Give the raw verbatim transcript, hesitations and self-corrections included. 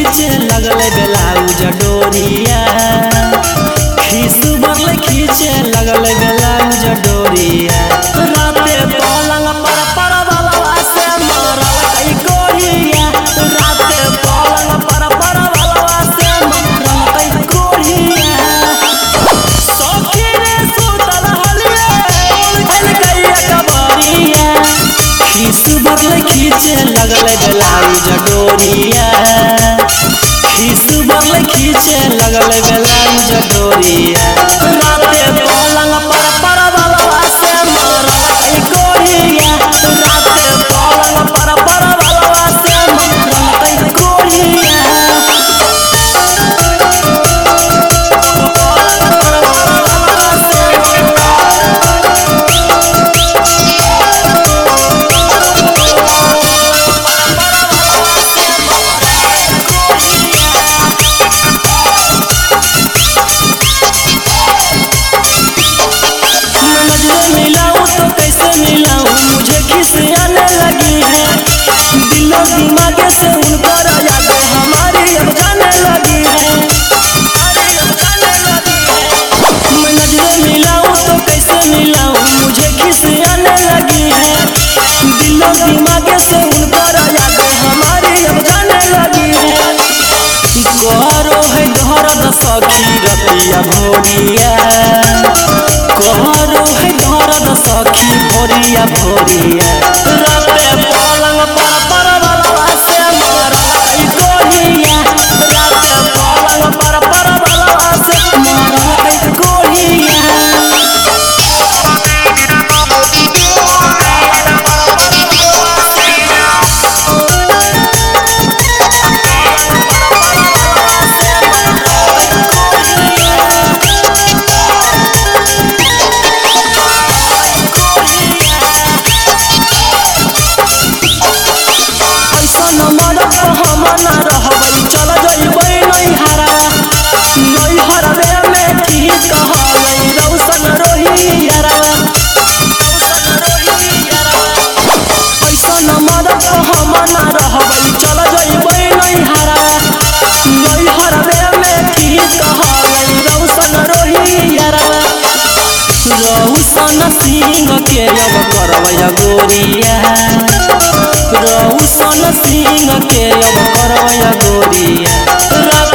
खींचे लगल ब्लाउज डोरिया खीसू बरले खींचे लगल ब्लाउज डोरिया राते पलंग पर परवलवा से मरल कई गोरिया राते पलंग पर परवलवा से मरल कई गोरिया सखी रे सुतल हलिए उलझल गई कबरिया खीसू बरले खींचे लगल ब्लाउज डोरिया खीसू बरले खींचे लगल ब्लाउज डोरिया राते पलंग पर परवलवा से मरल कई गोरिया राते पलंग पर परवलवा से मरल कई गोरिया आने लगी है दिलो दिमाग से उनकर याद हमारी अब जाने लगी है मैं नजरें मिलाऊं तो कैसे मिलाऊं मुझे खिस आने लगी है दिलो दिमाग से उनकर याद हमारी अब जाने लगी है करो है दर्द सखी रतिया भोरिया करो है दर्द सखी भोरिया भोरिया राते पलंग पर परवलवा से मरल कई गोरिया राते पलंग पर परवलवा से मरल कई गोरिया रौशन सिंह के अब करवैया गोरिया रौशन सिंह के अब करवैया गोरिया।